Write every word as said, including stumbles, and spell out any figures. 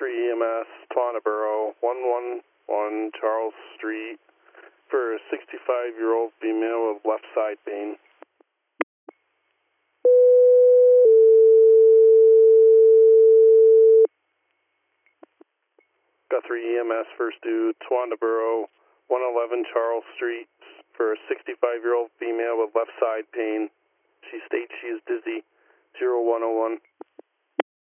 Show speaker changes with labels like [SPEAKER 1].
[SPEAKER 1] Guthrie E M S, Tawna one one one Charles Street for a sixty-five-year-old female with left side pain. Guthrie E M S, first due, Tawna one eleven Charles Street for a sixty-five-year-old female with left side pain. She states she is dizzy. zero one oh one.